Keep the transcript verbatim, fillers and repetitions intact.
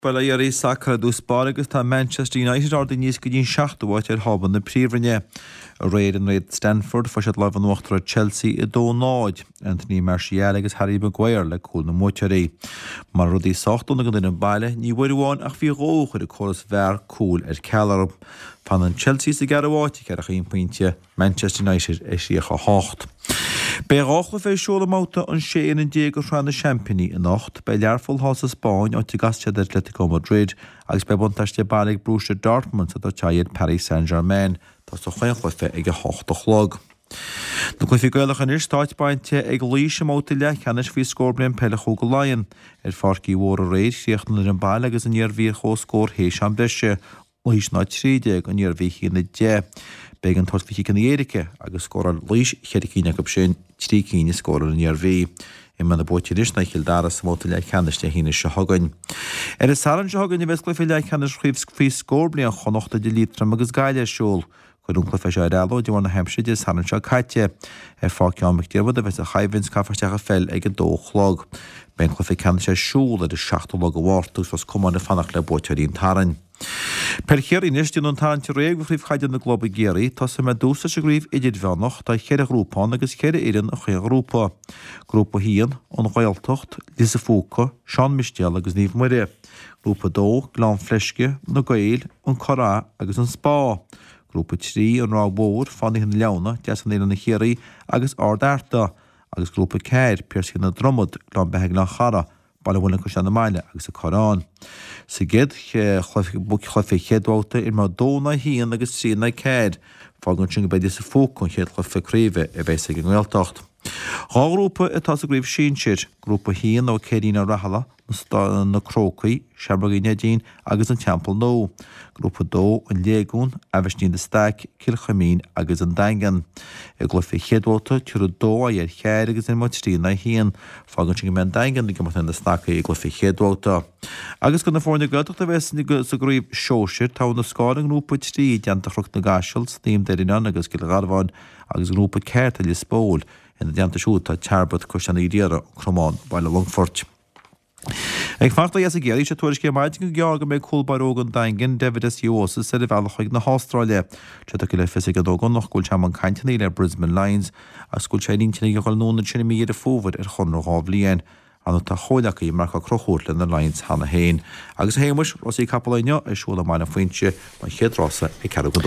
Bala ar é sacra dús báragus tá Manchester United ar níos go dín seachtúhaid ar haban na príomhrinne. A réad an réad Stanford fa siad leh an uachtar Chelsea i dó náid. Anthony Martial agus Harry Maguire le cúl na mótearí. Mar rudí sachtúna go duna baile ní bhfuirháin ach bhí róch ar a choras bhar cúl ar cealarm. Fan an Chelsea sa garabháiti cear a chéon pointe Manchester United é síocha hácht. Bé ráchla fé seola máta an sé an dégur rhan na Championí in nacht bei learfol hás a Spáin ó tigastead Atletico Madrid agus be buntaiste balig Borussia Dortmund a taiad Paris Saint-Germain tá sa chuinchlufe ag a hácht a chlog. Na clufi goilech an irstáit bainte ag líise máta le cheannis fí scórbrin pellach ó go láin ar farcí mhór a réid síochtna ar an baile agus an níor bhí chó scór héis an beise lís ná tríide an níor bhí chéna de. Beg an tort fi gan Erike agus scórar lís chedicíine go sin trícíine scórar an níor bhí. I man na bóti risna childara sa móta le cheaniste híine se hagan. Er is saran se hagan i vesclifi le cheannis chrífs fí scórbli an chonochta de lítram agus gaiile siúl. Chudún clufa se arelo di wana hemsid is saran se caite. Er fáceán micdírbad a ves a chaivins cafarteach a fel ag a dóchlog. Ben clufi cheannis se siúl ar is seachtúlog a wartus was cuman a fannach le bótiarín taran. Per chéir inis dún an táinte réag go chríomh chaidir na globa géirí tá sa me dúsa se gríomh idir bheannach tá chéir a grúpán agus chéir éireann a chuir grúpa. Grúpa híon an ghailtocht, Lisa Fúca, Sean Mistiel agus Níomh Muire. Grúpa dó, Glán Fleisce, na Gael, an Corá agus an Spá. Grúpa trí an Rá Bór, Fanny an Leona, Deas an éireann na chéirí agus Ardarta. Agus grúpa céir, Pierce na Dromod, Glán Beheg na Chara. Bala bhfuil go sean na maile agus a Corán. Sa gid chlufi chéadháta ir má dóna híon agus sína céad fágann sin go beidir sa fócún chéad chlufi críomh a bheits ag an ghiltocht. Ghágrúpa atá sa gríomh sínsir, grúpa híon ó céirín a rahala na crócaí, Seabragíine dín agus an teampel nó. Grúpa dó an léagún, Abhaisnín de Staic, Kilchamín agus an Dangan. I glufi chéadháta tuair dó a dhéir chéir agus in mátrína híon fágann sin go men Dangan i gomach na Staic i glufi chéadháta. Agus go na fórna gaiach a bheits sa gríomh seóisir tá na scáin grúpa trí deantachrucht na gaisiil, Sníam deirínan agus gil garbháin agus grúpa céirta le spól in na deanta siúta tearbad chuisteanna díara Cromán baile Longfort. Ag fachta as a géirí sé tuairis cé maidin go gearga mé cúlbarógan daingin Davidas Jósa sa bhealachaig na Ástráile. Tre go le fisig a dógan nach gúil team an caintenaí le Brisbane Lions a gúil sé líntena go nóna sinna mí a fóvad ar chunra gábhlíon. Anna tá chóileach í mar go crochúir le na Lions hana héin. Agus héimis Rosí Capalaine is siúla mána fointe ba chéadrása i ceadú go